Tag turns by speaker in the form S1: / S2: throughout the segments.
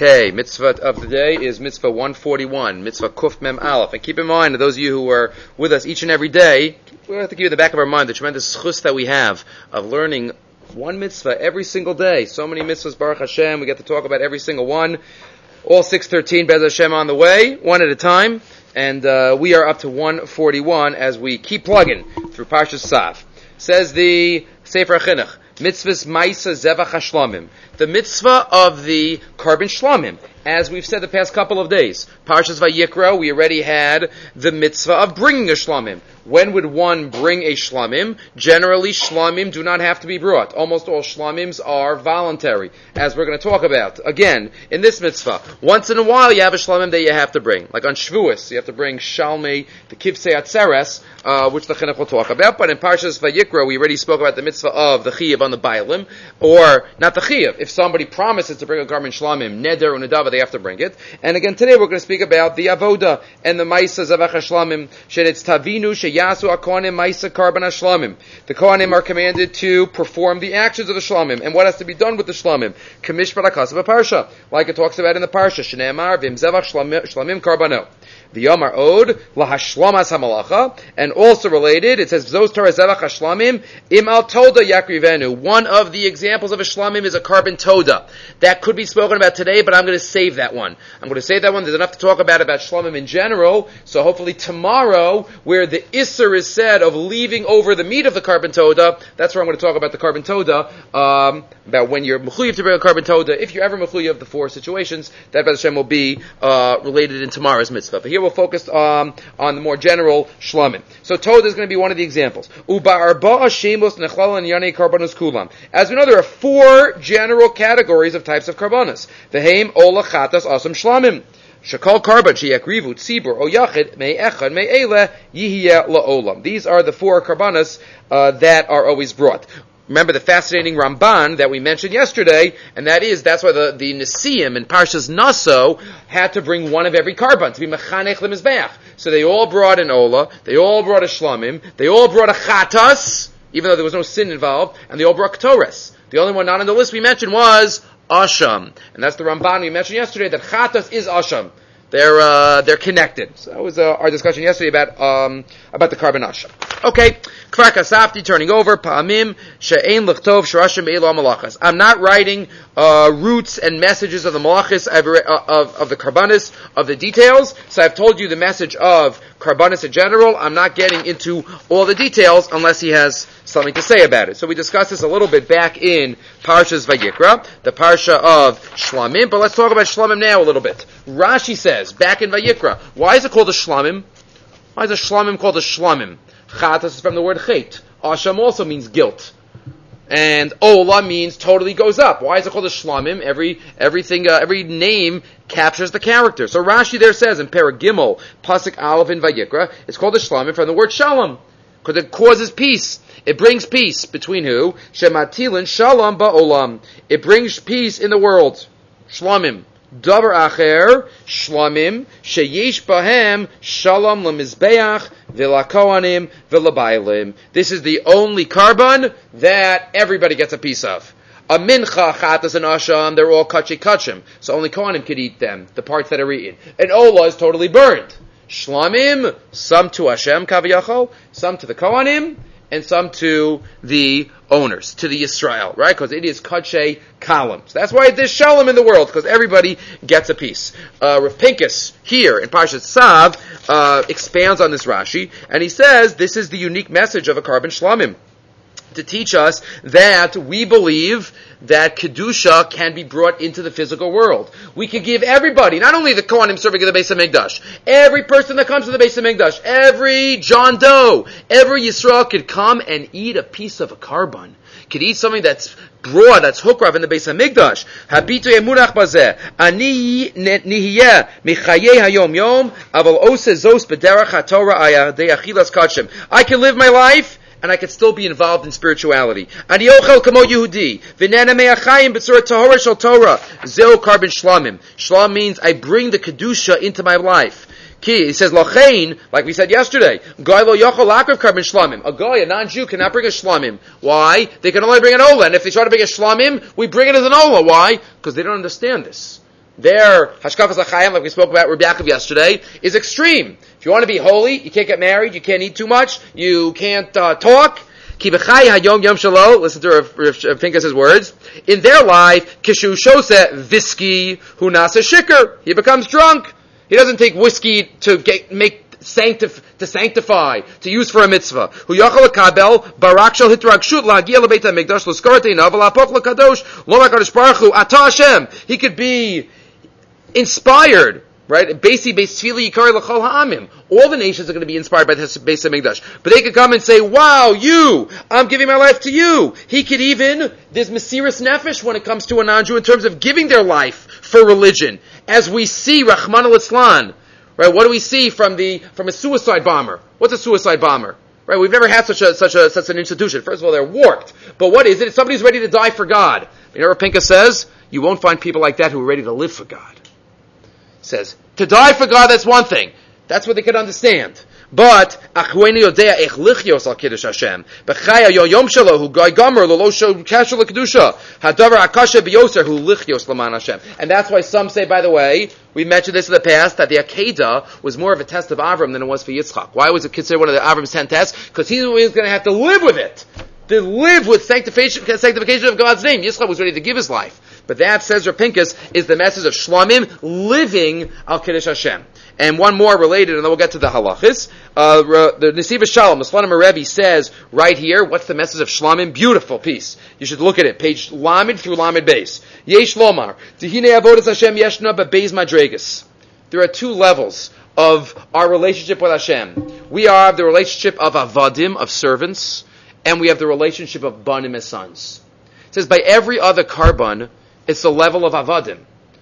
S1: Okay, mitzvah of the day is mitzvah 141, mitzvah kuf mem aleph. And keep in mind, those of you who are with us each and every day, we have to keep in the back of our mind the tremendous chus that we have of learning one mitzvah every single day. So many mitzvahs, Baruch Hashem, we get to talk about every single one. All 613, Bez Hashem on the way, one at a time. And we are up to 141 as we keep plugging through Parshas Tzav. Says the Sefer HaChinuch, mitzvahs Maisa Zevach HaShlamim, the mitzvah of the carbon shlamim. As we've said the past couple of days, Parshas Vayikra, we already had the mitzvah of bringing a shlamim. When would one bring a shlamim? Generally, shlamim do not have to be brought. Almost all shlamims are voluntary, as we're going to talk about. Again, in this mitzvah, once in a while you have a shlamim that you have to bring. Like on Shavuos, you have to bring shalmei, the kivsei atzeres, which the chinuch will talk about. But in Parshas Vayikra, we already spoke about the mitzvah of the chiyuv on the bailim, or not the chiyuv. If somebody promises to bring a carbon shlamim, neder or nedava, they have to bring it. And again, today we're going to speak about the avoda and the maisa zevach hashlamim. She'etz tavinu sheyasu akohanim maisa karban hashlamim. The kohanim are commanded to perform the actions of the shlamim. And what has to be done with the shlamim? Kamish b'rakasav parsha, like it talks about in the parsha. Shneimar v'im zevach shlamim karbano. The Yomar Od lahashlamas hamalacha, and also related, it says Zos Torah zevach hashlamim im al toda yakrivenu. One of the examples of a shlamim is a carbon toda. That could be spoken about today, but I'm going to save that one. I'm going to save that one. There's enough to talk about shlamim in general. So hopefully tomorrow, where the isser is said of leaving over the meat of the carbon toda, that's where I'm going to talk about the carbon toda, about when you're mechuyev to bring a carbon toda. If you're ever mechuyev, the four situations, that B'ez Hashem will be related in tomorrow's mitzvah. But here we'll focus on the more general shlamim. So toda is going to be one of the examples. Uba arba'a shemos nechlal and yanei karbanos kulam. As we know, there are four general categories of types of karbanos. Veheim ola chatas asam shlamim. Shakal karban sheyakrivu tzibur o yachid mei echad mei ele yihiyeh la'olam. These are the four karbanos that are always brought. Remember the fascinating Ramban that we mentioned yesterday, and that's why the Nesiim in Parshas Naso had to bring one of every karban to be mechanech lemizbeach. So they all brought an ola, they all brought a shlamim, they all brought a chatas, even though there was no sin involved, and they all brought ketores. The only one not on the list we mentioned was asham, and that's the Ramban we mentioned yesterday, that chatas is asham. They're connected. So that was our discussion yesterday about the carbon asham. Okay, Kfar Kasafti, turning over, Pa'amim, She'ein L'chtov, Sh'rashim Eilo Malachas. I'm not writing roots and messages of the malachas, of the karbanis, of the details. So I've told you the message of karbanis in general. I'm not getting into all the details unless he has something to say about it. So we discussed this a little bit back in Parshas Vayikra, the Parsha of Shlamim, but let's talk about Shlamim now a little bit. Rashi says, back in Vayikra, why is it called a Shlamim? Why is a Shlamim called a Shlamim? Chatas is from the word chait. Asham also means guilt. And Ola means totally goes up. Why is it called a shlamim? Every name captures the character. So Rashi there says in Paragimel, Pasuk Aleph in Vayikra, it's called a shlamim from the word shalom. Because it causes peace. It brings peace between who? Shematilin shalom ba'olam. It brings peace in the world. Shlamim. Davar acher, shlamim, sheyesh bahem, shalom lemizbeach, v'lakohanim, v'labailim. This is the only carbon that everybody gets a piece of. A mincha, chatas, and asham, they're all kachim. So only kohanim could eat them, the parts that are eaten. And ola is totally burned. Shlamim, some to Hashem, kaviyachol, some to the kohanim, and some to the owners, to the Yisrael, right? Because it is Kadshe Kalam. So that's why there's Shalom in the world, because everybody gets a piece. Rav Pinkus, here in Parashat Tzav, expands on this Rashi, and he says this is the unique message of a carbon shlamim, to teach us that we believe that Kedusha can be brought into the physical world. We could give everybody, not only the Kohanim serving in the Beis HaMikdash, every person that comes to the Beis HaMikdash, every John Doe, every Yisrael could come and eat a piece of a carbon. Could eat something that's broad, that's hukrav in the Beis HaMikdash. Habitu emunach bazeh. Ani nihiyeh michayei hayom yom, aval ose zos b'derach haTorah ayadei achilas kachem. I can live my life, and I could still be involved in spirituality. Ani ochel kamo Yehudi, v'nana me'achayim b'tzura tahora shel Torah. Zeo carbon shlamim. Shlam means I bring the kedusha into my life. He says, Lachain, like we said yesterday, Goy lo yochol lakrav carbon shlamim. A Goy, a non-Jew, cannot bring a shlamim. Why? They can only bring an ola. And if they try to bring a shlamim, we bring it as an ola. Why? Because they don't understand this. their hashkafas hachayim, like we spoke about Rabbi Yaakov yesterday, is extreme. If you want to be holy, you can't get married, you can't eat too much, you can't talk. Kibachai hayom yom shalo. Listen to Rav Pinchas's words. In their life, kishu shose viski hu nasa shikr. He becomes drunk. He doesn't take whiskey to sanctify, to use for a mitzvah. Hu yachal kabel barak shel hitragshut lagia lebeit hamikdash l'skarteina v'lapok l'kadosh lo makadosh baruch hu ata Hashem. He could be inspired, right? Basi beis tefillah yikari l'chol ha'amim. All the nations are going to be inspired by this Beis Hamikdash. But they could come and say, wow, I'm giving my life to you. He could even, there's Mesiras Nefesh when it comes to a non-Jew in terms of giving their life for religion. As we see, Rahman al-Islan, right? What do we see from a suicide bomber? What's a suicide bomber? Right? We've never had such an institution. First of all, they're warped. But what is it? It's somebody who's ready to die for God. You know what Pinchas says? You won't find people like that who are ready to live for God. Says, to die for God, that's one thing. That's what they could understand. But achweinu yodea ech lichios al kiddush Hashem. B'chaya yoyom shelo hu goy gomer lo sho kasher l'kedusha. Hadavar akasha biyoser hu lichios l'man Hashem. And that's why some say, by the way, we mentioned this in the past, that the Akedah was more of a test of Avram than it was for Yitzchak. Why was it considered one of the Avram's 10 tests? Because he was going to have to live with it. To live with sanctification of God's name. Yitzchak was ready to give his life. But that, says Rav Pinchas, is the message of Shlomim living al Kiddush Hashem. And one more related, and then we'll get to the halachis. The Nesiva Shalom, the Slonim Rebbe, says right here, what's the message of Shlomim? Beautiful piece. You should look at it. Page Lamed through Lamed Beis. Yesh Lomar. Tihine avodas Hashem yeshna bebeis madregas. There are two levels of our relationship with Hashem. We have the relationship of avadim, of servants, and we have the relationship of banim as sons. It says by every other carbon, it's the level of avadim.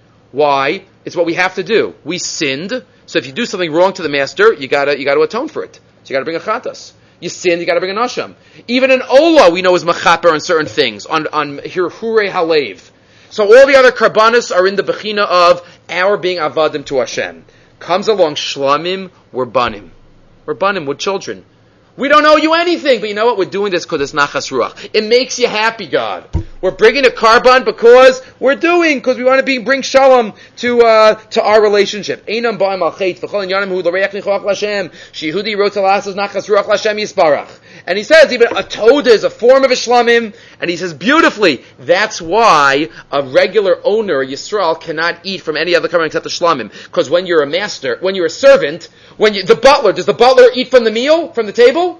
S1: Why? It's what we have to do. We sinned, so if you do something wrong to the master, you gotta atone for it. So you gotta bring a chatas. You sinned, you gotta bring an asham. Even an ola we know is machaper on certain things, on hirhure halev. So all the other karbanis are in the bechina of our being avadim to Hashem. Comes along shlamim, we're banim. We're banim, we're children. We don't owe you anything, but you know what? We're doing this because it's nachas ruach. It makes you happy, God. We're bringing a carbon because we want to bring shalom to our relationship. Einam ba'im al chet v'chol inyanim hu l'reich nichoach l'Hashem shehudi wrote nachas ruach l'Hashem yisparach. And he says even a toda is a form of a shlamim, and he says beautifully that's why a regular owner Yisrael cannot eat from any other carbon except the shlamim, because when you're a master, when you're a servant, the butler, does the butler eat from the meal, from the table?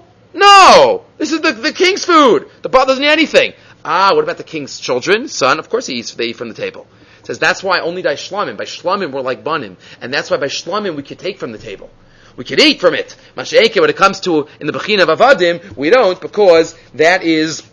S1: No! This is the king's food. The butler doesn't eat anything. What about the king's children? Son, of course they eat from the table. It says that's why only by shlamim. By shlamim we're like banim. And that's why by shlamim we could take from the table. We could eat from it. Masha'eke, when it comes to, in the bechina of avadim, we don't, because that is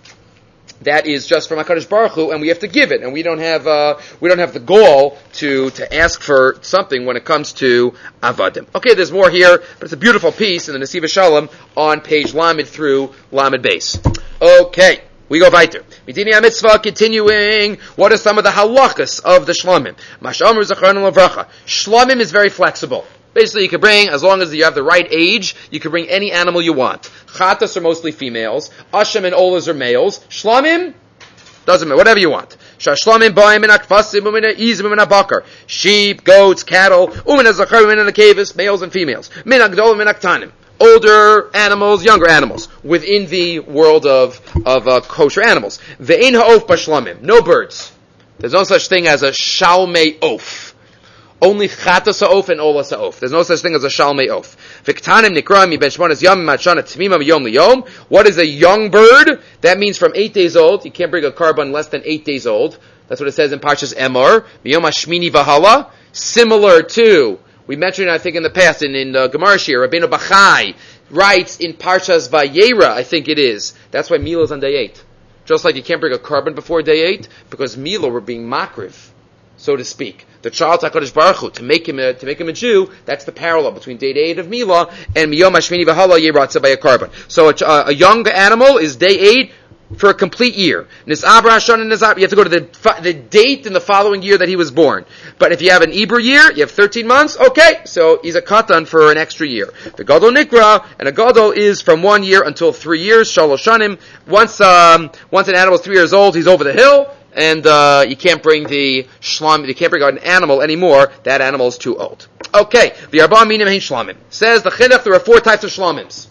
S1: just from HaKadosh Baruch Hu, and we have to give it, and we don't have the gall to ask for something when it comes to avadim. Okay, there's more here, but it's a beautiful piece in the Nesiva Shalom on page Lamed through Lamed Beis. Okay, we go weiter. Midini HaMitzvah, continuing. What are some of the halachas of the Shlomim? Mash'amru Zacharnu Lavracha. Shlomim is very flexible. Basically, you can bring, as long as you have the right age, you can bring any animal you want. Chatas are mostly females. Asham and olas are males. Shlamim, doesn't matter, whatever you want. Shashlamim ba'im min akfasim u'min ha'izim u'min ha'bakar. Sheep, goats, cattle, u'min ha'zachar u'min ha'kevis, males and females. Min ha'gdol u'min ha'ktanim. Older animals, younger animals, within the world of kosher animals. Ve'ein ha'of b'shlamim. No birds. There's no such thing as a shalmei oaf. Only chatas ha'of and olas ha'of. There's no such thing as a shalmei oaf. V'ktanim nikraim ben shmonas yom matshana tmimam yom liyom. What is a young bird? That means from 8 days old. You can't bring a carbon less than 8 days old. That's what it says in Parshas Emor. Yom hashmini v'hala. Similar to, we mentioned I think in the past in Gemara Shir, Rabbeinu Bachai writes in Parshas Vayera, I think it is. That's why Mila is on day 8. Just like you can't bring a carbon before day 8, because Mila were being makriv, so to speak. The child HaKadosh Baruch Hu, to make him a Jew, that's the parallel between day 8 of Mila and Miyom HaShmini V'Hala Yeratza by a carbon. So a young animal is day 8 for a complete year. Nizabra Hashan and Nizab, you have to go to the date in the following year that he was born. But if you have an Ibra year, you have 13 months, okay, so he's a katan for an extra year. The Gadol Nikra, and a Gadol is from 1 year until 3 years, Shalosh Shanim. Once an animal is 3 years old, he's over the hill, and you can't bring the shlamim, you can't bring an animal anymore. That animal is too old. Okay, the Arba Minim Hein Shlamim. Says the Chinuch, there are 4 types of shlamims.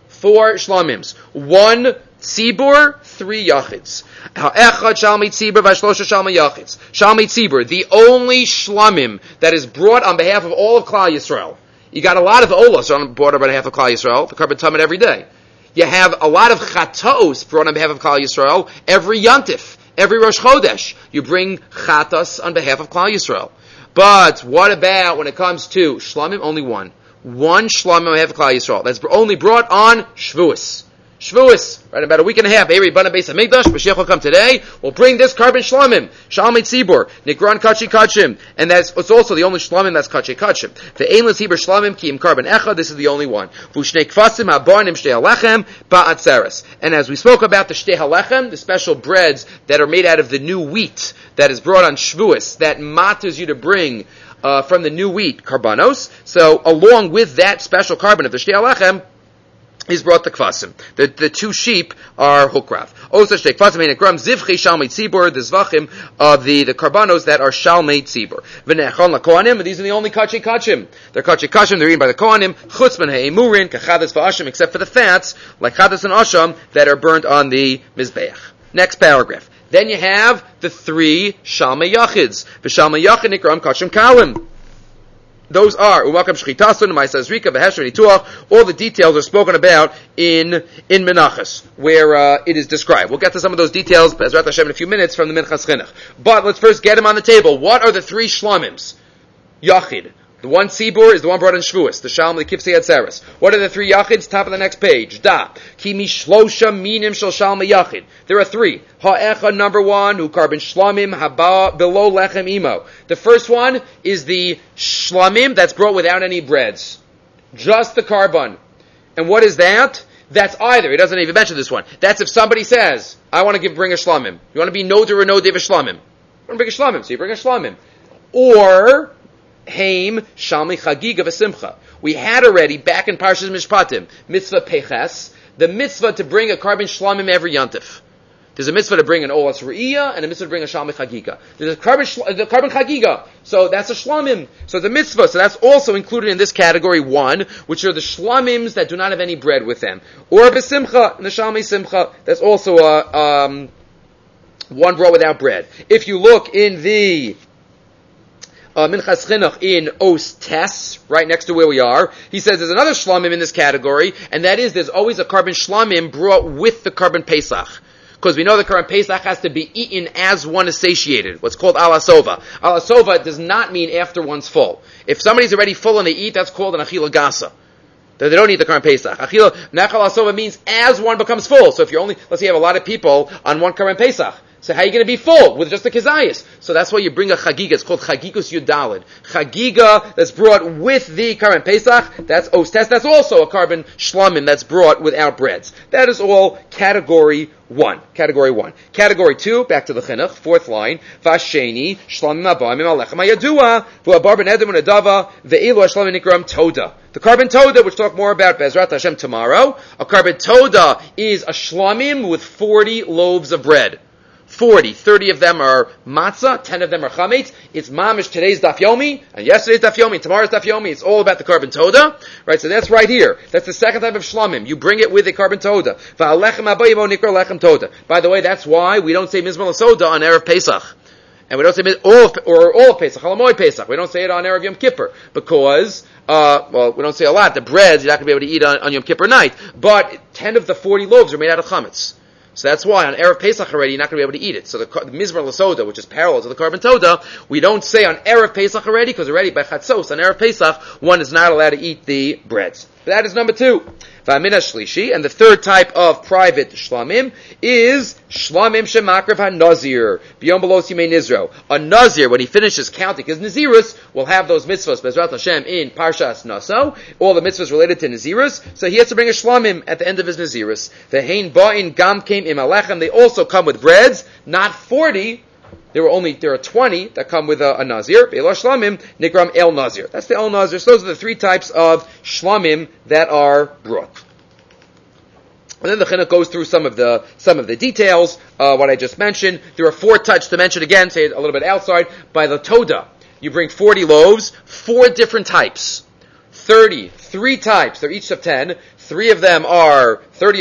S1: 4 shlamims. 1 tzibur, 3 yachids. Ha'echad shalmei tzibur v'shlosha shalmei yachids. Shalmei tzibur, the only shlamim that is brought on behalf of all of Klal Yisrael. You got a lot of olas brought on behalf of Klal Yisrael, the Karban Tamid every day. You have a lot of chatos brought on behalf of Klal Yisrael every Yantif, every Rosh Chodesh. You bring chatos on behalf of Klal Yisrael. But what about when it comes to shlamim? Only one. One shlamim on behalf of Klal Yisrael. That's only brought on Shavuos. Shavuos, right about a week and a half. Eri Bana Beis HaMikdash, Mashiach will come today. We'll bring this carbon shlamim, Shalmei Tzibur, Nikran Kachi Kachim, and it's also the only shlamim that's Kachi Kachim. The Ein L'Tzibur Shlamim Ki Im Carbon Echad. This is the only one. V'Shnei Kfasim Habarnim Shtei Halechem Ba'atzeres. And as we spoke about the Shtei Halechem, the special breads that are made out of the new wheat that is brought on Shavuos, that matters you to bring from the new wheat, karbanos. So along with that special carbon of the Shtei Halechem, is brought the kvasim. The 2 sheep are hukrav. Also, shtei kvasim and gram zivchi shalmei tzibur, the zvachim of the karbanos that are shalmei tzibur. V'nechon lakohanim, and these are the only kachi kachim. They're kachi kachim, they're eaten by the kohanim, chutzman he'emurin, kachadas v'asham, except for the fats, like chadas and asham, that are burnt on the mizbeach. Next paragraph. Then you have the 3 shalmei yachids. V'shalmei yachid nikram kachim kalim. Those are umakam shchitasun, ma'aseh zrika, v'hesher nituach. All the details are spoken about in Menachos, where it is described. We'll get to some of those details, Bezrat Hashem, in a few minutes from the Minchas Chinuch. But let's first get them on the table. What are the 3 shlamims? Yachid. The 1 tzibur is the one brought in Shavuos, the Shalom, the Kifsei Atzeres. What are the 3 yachids? Top of the next page. Da. Ki mishlosha minim shel Shalom yachid. There are 3. Ha'echa, number 1, hu carbon shlamim haba below lechem imo. The first one is the shlamim that's brought without any breads. Just the carbon. And what is that? That's either, he doesn't even mention this one, that's if somebody says, I want to bring a shlamim. You want to be noder or nodev a shlamim. You want to bring a shlamim, so you bring a shlamim. Or, Haim Shalmei Chagiga v'Simcha. We had already back in Parshas Mishpatim mitzvah peches, the mitzvah to bring a carbon shlamim every yantif. There's a mitzvah to bring an olas re'iyah and a mitzvah to bring a Shalmei Chagiga. There's a carbon Chagiga, so that's a shlamim. So it's a mitzvah, so that's also included in this category 1, which are the shlamims that do not have any bread with them. Or a b'simcha, and the Shalmei Simcha, that's also a one brought without bread. If you look in the Minchas Chinuch in Os Tes, right next to where we are, he says there's another shlamim in this category, and that is there's always a carbon shlamim brought with the carbon Pesach. Because we know the carbon Pesach has to be eaten as one is satiated, what's called alasova. Alasova does not mean after one's full. If somebody's already full and they eat, that's called an achila gasa. They don't eat the carbon Pesach. Achila nechal asova means as one becomes full. So if you're only, let's say you have a lot of people on one carbon Pesach, so how are you going to be full with just the kizayis? So that's why you bring a chagiga. It's called chagigus yudalid. Chagiga that's brought with the carbon Pesach. That's ostes. That's also a carbon shlamim that's brought without breads. That is all category 1. Category 1. Category 2, back to the chinuch, 4th line. Vasheni shlamim abayim alechem hayadua v'abar ben edom unadava ve'ilu hashlamim nikram toda. The carbon toda, which we'll talk more about Bezrat Hashem tomorrow. A carbon toda is a shlamim with 40 loaves of bread. 40. 30 of them are matzah, 10 of them are chametz. It's mamish today's daf yomi, and yesterday's daf yomi, and tomorrow's daf yomi. It's all about the carbon toda. Right, so that's right here. That's the second type of shlamim. You bring it with a carbon toda. By the way, that's why we don't say mizmor l'soda on Erev Pesach. And we don't say all of Pesach, Halamoy Pesach. We don't say it on Erev Yom Kippur. Because, we don't say a lot. The breads, you're not going to be able to eat on Yom Kippur night. But 10 of the 40 loaves are made out of chametz. So that's why on Erev Pesach already, you're not going to be able to eat it. So the Mizmor L'Soda, which is parallel to the Carbon Toda, we don't say on Erev Pesach already, because already by Chatzos, on Erev Pesach, one is not allowed to eat the breads. That is number 2. V'amina shlishi, and the third type of private shlamim is shlamim shemakrev ha-nazir, b'yom belos yimei nizro. A nazir, when he finishes counting his nazirus, will have those mitzvahs, Bezrat Hashem, in Parshas Naso, all the mitzvahs related to nazirus, so he has to bring a shlamim at the end of his nazirus. V'hein ba'in gam kem im alechem, they also come with breads, not 40, there are 20 that come with a nazir. Be'elo shlamim nikram el nazir. That's the el nazir. So those are the 3 types of shlamim that are brought. And then the chinuch goes through some of the details, what I just mentioned. There are 4 types to mention again, say it a little bit outside. By the Toda, you bring 40 loaves, 4 different types. 3 types, they're each of 10. 30 of them are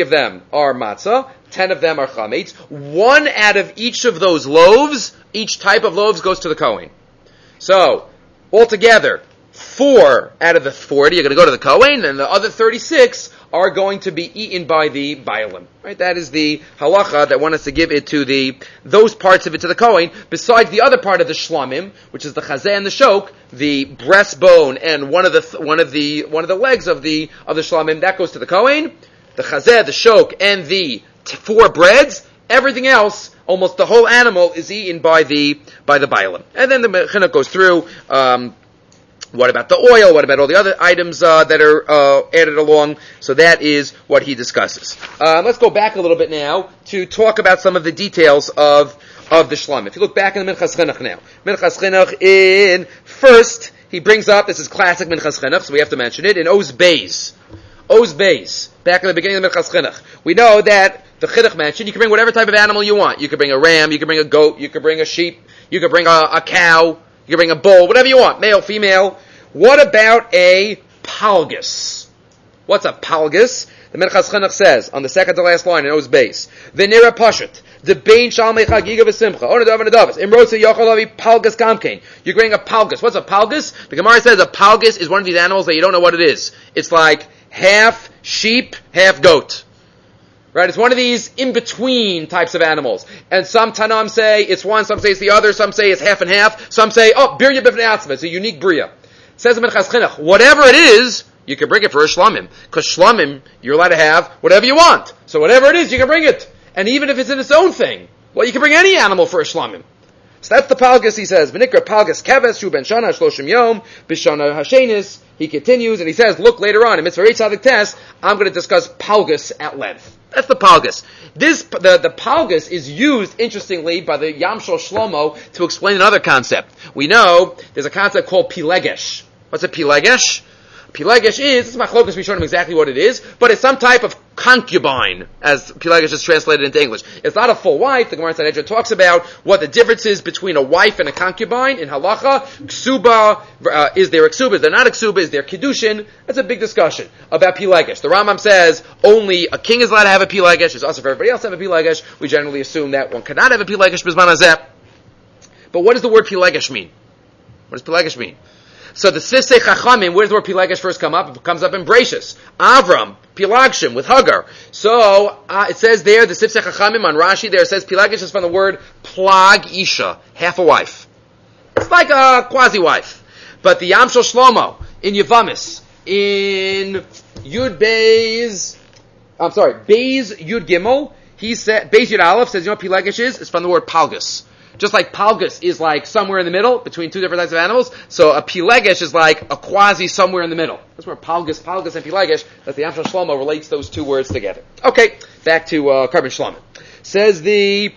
S1: matzah, 10 of them are chametz. 1 out of each of those loaves, each type of loaves goes to the Kohen. So, altogether, 4 out of the 40 are going to go to the Kohen, and the other 36 are going to be eaten by the Baalim. Right? That is the halacha that wants us to give it to those parts of it to the Kohen, besides the other part of the shlamim, which is the chazeh and the shok, the breastbone and one of the legs of the shlamim, that goes to the Kohen. The chazeh, the shok, and the 4 breads, everything else, almost the whole animal, is eaten by the Baalim. And then the chinuch goes through, what about the oil? What about all the other items that are added along? So that is what he discusses. Let's go back a little bit now to talk about some of the details of the shlam. If you look back in the Minchas Chinuch now, Minchas Chinuch first, he brings up, this is classic Minchas Chinuch, so we have to mention it, in Oz Beis. Oz Beis, back in the beginning of the Minchas Chinuch. We know that the Chinuch mentioned, you can bring whatever type of animal you want. You could bring a ram, you could bring a goat, you could bring a sheep, you could bring a cow, you can bring a bull, whatever you want, male, female. What about a palgus? What's a palgus? The Minchas Chinuch says, on the second to last line in Oz Beis, V'nira Pashat, the Bein Shalmei Chagiga V'Simcha, Ona Dav and Adavis, Imrotze Yochel Avi Palgus Kamkein. You're getting a palgus. What's a palgus? The Gemara says a palgus is one of these animals that you don't know what it is. It's like half sheep, half goat. Right? It's one of these in-between types of animals. And some Tanam say it's one, some say it's the other, some say it's half and half, some say, Birya B'fnei Atzma, it's a unique Bria. Says the Minchas Chinuch, whatever it is, you can bring it for a shlamim. Because shlamim, you're allowed to have whatever you want. So whatever it is, you can bring it. And even if it's in its own thing, well, you can bring any animal for a shlamim. So that's the palgus, he says. V'nikra palgus keves, shu ben shana, shloshim yom, b'shana hashenis. He continues, and he says, look, later on, in Mitzvah Reitzah Tzadik Tes, I'm going to discuss palgus at length. That's the palgus. The palgus is used, interestingly, by the Yamshel Shlomo to explain another concept. We know there's a concept called pilegesh. What's a pilegesh? Pilegesh is machlokas. We showed him exactly what it is, but it's some type of concubine, as pilegesh is translated into English. It's not a full wife. The Gemara in Sanhedrin talks about what the difference is between a wife and a concubine in halacha. Ksuba, is there a ksuba? Is there not a ksuba? Is there kiddushin? That's a big discussion about pilegesh. The Rambam says only a king is allowed to have a pilegesh. It's also for everybody else to have a pilegesh. We generally assume that one cannot have a pilegesh b'zman hazeh. But what does the word pilegesh mean? What does pilegesh mean? So the Sifsei Chachamim, where does the word Pilegesh first come up? It comes up in Bereshis. Avram, Pilagshim, with Hagar. So, it says there, the Sifsei Chachamim on Rashi there, it says Pilegesh is from the word Plag Isha, half a wife. It's like a quasi-wife. But the Yamshel Shlomo, in Yevamis, in Beis Yud Gimel, he said, Beis Yud Aleph says, you know what Pilegesh is? It's from the word Palgus. Just like palgus is like somewhere in the middle between 2 different types of animals, so a pilegesh is like a quasi somewhere in the middle. That's where palgus and pilegesh, that the Yamshel Shlomo relates those 2 words together. Okay, back to Karban Shlomo. Says the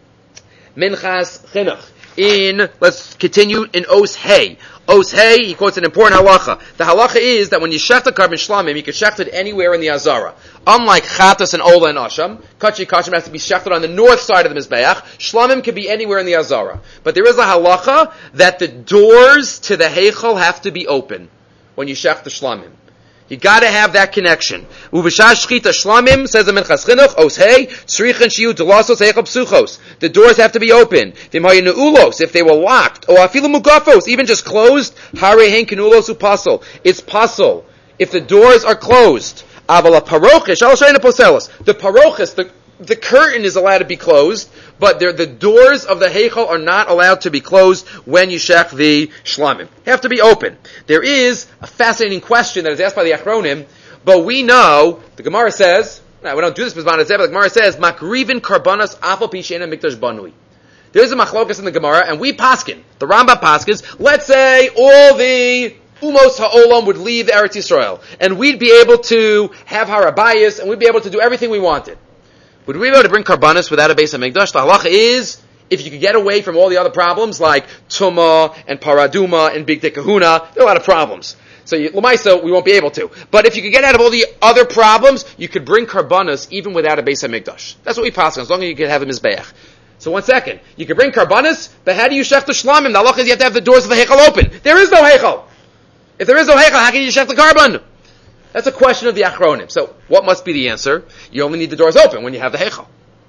S1: Minchas Chinuch let's continue in Os Hey. Os Hey, he quotes an important halacha. The halacha is that when you shecht a Karban Shlamim, you can shecht it anywhere in the Azara. Unlike Chatas and Ola and Asham, Kachim has to be shechted on the north side of the Mizbeach. Shlamim can be anywhere in the Azara. But there is a halacha that the doors to the Heichal have to be open when you shecht the Shlamim. You gotta have that connection. Uv'shash shchita shlamim, says the Minchas Chinuch, os hey, tzrichen shiyu delasos heichal psuchos. The doors have to be open. V'im hayu neulos, if they were locked, or afilu mugafos, even just closed, hare hein kenulos upasol. It's pasol. If the doors are closed, aval parochish, al shayna poselos. The parochis, the curtain is allowed to be closed, but the doors of the Heichal are not allowed to be closed when you shech the Shlamim. They have to be open. There is a fascinating question that is asked by the Achronim, but we know, the Gemara says, we don't do this, but the Gemara says, Makrivin karbanas afal pishena mikdash banui. There's a machlokas in the Gemara, and we paskin, the Rambam paskins, let's say all the Umos ha'olam would leave Eretz Yisrael, and we'd be able to have harabayas, and we'd be able to do everything we wanted. Would we be able to bring karbanis without a Beis HaMikdash? The halacha is, if you could get away from all the other problems like Tumah and Paraduma and Big Kahuna, there are a lot of problems. So Lamaisa, we won't be able to. But if you could get out of all the other problems, you could bring karbanos even without a Beis HaMikdash. That's what we pass on, as long as you could have a Mizbeach. So one second. You can bring karbanos, but how do you shech the shlamim? The halacha is you have to have the doors of the heichal open. There is no heichal. If there is no heichal, how can you shech the carbon? That's a question of the achronim. So what must be the answer? You only need the doors open when you have the heichal.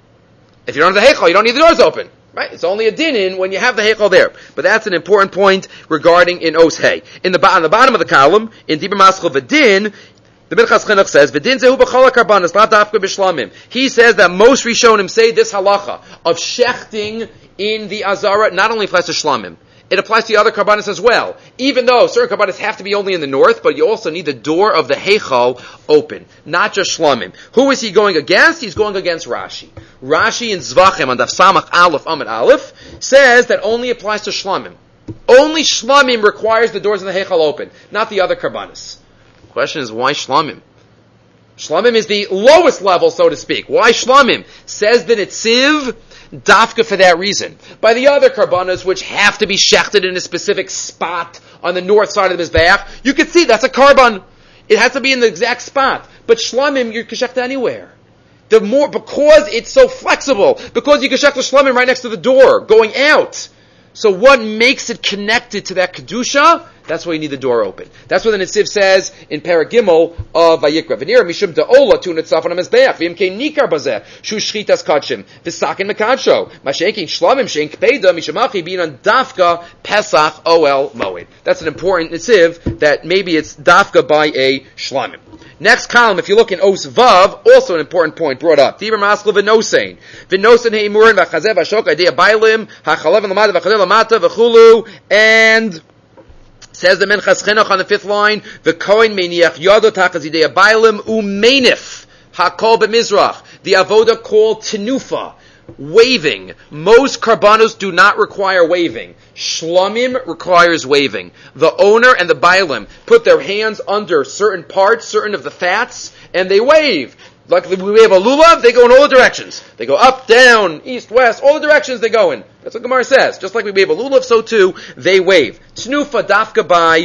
S1: If you don't have the heichal, you don't need the doors open. Right? It's only a din when you have the heichal there. But that's an important point regarding in Os Hey. On the bottom of the column, in Dibur Maschil V'Din, the Minchas Chinuch says, "V'din zehu b'chol karbanos la dafka b'shlamim." He says that most Rishonim say this halacha of shechting in the azara not only applies to shlamim, it applies to the other karbanos as well. Even though certain karbanos have to be only in the north, but you also need the door of the heichal open, not just shlamim. Who is he going against? He's going against Rashi. Rashi in Zvachim on Daf Samach Aleph Amud Aleph says that only applies to shlamim. Only shlamim requires the doors of the heichal open, not the other karbanos. The question is, why shlamim? Shlamim is the lowest level, so to speak. Why shlamim? Says the Netziv, dafka for that reason. By the other karbanos, which have to be shechted in a specific spot on the north side of the Mizbeach, you can see that's a karban. It has to be in the exact spot. But shlamim, you can shecht anywhere. The more, because it's so flexible, because you can shecht the shlamim right next to the door, going out. So what makes it connected to that kedusha? That's why you need the door open. That's what the Netziv says in Parag Gimel of Vayikra. V'nira mishum da'ola tu netzaf on ha-mizbeach v'imkein nikar bazeh shu shchitas kachim v'sakin mekadsho mashenkin shlamim shein kpeda mishamachi binan dafka pesach ol moed. That's an important Netziv that maybe it's dafka by a shlamim. Next column, if you look in Os Vav, also an important point brought up. Dibur Maschil V'nosein heimurin v'chazeh v'ashok idea bailim ha'chalev v'lamada v'chalev v'lamata v'chulu, and says the Minchas Chinuch on the 5th line, the Kohen meniach yado tachas idea bailim u'meinif hakol b'mizrach. The avoda called tenufa, waving. Most karbanos do not require waving. Shlamim requires waving. The owner and the bailim put their hands under certain parts, certain of the fats, and they wave. Like we have a lulav, they go in all the directions. They go up, down, east, west, all the directions they go in. That's what Gemara says. Just like we wave a lulav, so too they wave. Tnufa dafka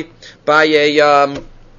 S1: by a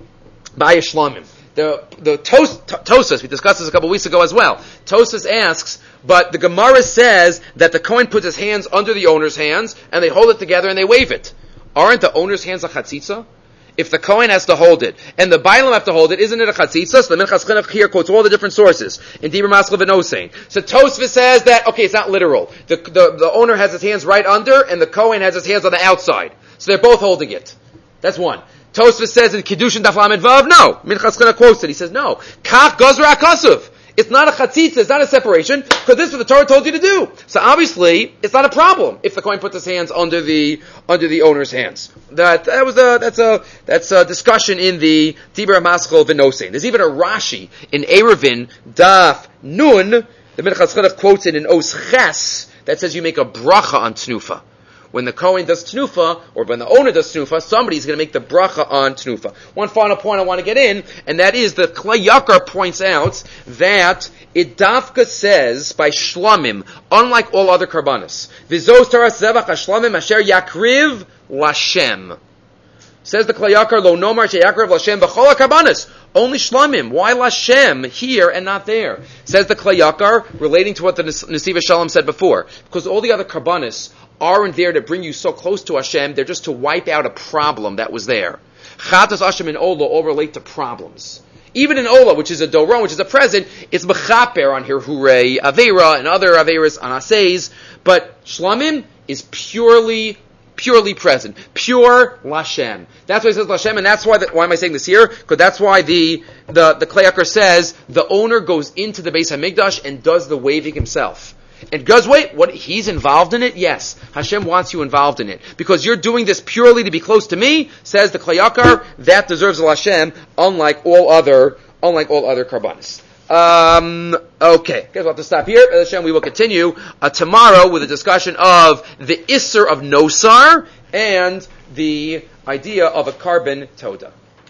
S1: shlamim. The Tosas, we discussed this a couple weeks ago as well. Tosas asks, but the Gemara says that the Kohen puts his hands under the owner's hands, and they hold it together and they wave it. Aren't the owner's hands a chatzitza? If the Kohen has to hold it, and the Bailam have to hold it, isn't it a chatzitza? So the Minchas Chinuch here quotes all the different sources in Dibur Maschil V'nosein. So Tosfos says that, okay, it's not literal. The owner has his hands right under, and the Kohen has his hands on the outside. So they're both holding it. That's one. Tosfos says in Kiddushin Daf Lamed Vav, no. Minchas Chinuch quotes it. He says, no. Kach Gozra HaKasuv. It's not a chatzitza, it's not a separation, because this is what the Torah told you to do. So obviously, it's not a problem if the Kohen puts his hands under the owner's hands. That's a discussion in the Dibur Maschil V'nosein. There's even a Rashi in Eruvin Daf Nun. The Minchas Chinuch quotes it in Os Ches that says you make a bracha on tnufa. When the Kohen does tnufa, or when the owner does tnufa, somebody's going to make the bracha on tnufa. One final point I want to get in, and that is the Klei Yakar points out that it dafka says by shlamim, unlike all other karbanos, v'zos taras zevach hashlamim asher yakriv lashem. Says the Klei Yakar, lo nomar sheyakriv lashem v'chol karbanos. Only shlamim. Why lashem here and not there? Says the Klei Yakar, relating to what the Nesiva Shalom said before, because all the other karbanos aren't there to bring you so close to Hashem, they're just to wipe out a problem that was there. Chatas, Hashem, and Ola all relate to problems. Even in Ola, which is a Doron, which is a present, it's Mechaper on here, Hurei, Aveira, and other Aveiras on Aseis, but Shlamim is purely present. Pure Lashem. That's why it says Lashem, and that's why, why am I saying this here? Because that's why the Klei Yakar says the owner goes into the Beis HaMikdash and does the waving himself. And goes, wait, what, he's involved in it? Yes. Hashem wants you involved in it. Because you're doing this purely to be close to me, says the Klei Yakar, that deserves a Hashem, unlike all other karbanos. Okay. Guys, we'll have to stop here. Hashem, we will continue tomorrow with a discussion of the Isser of Nosar and the idea of a carbon Toda.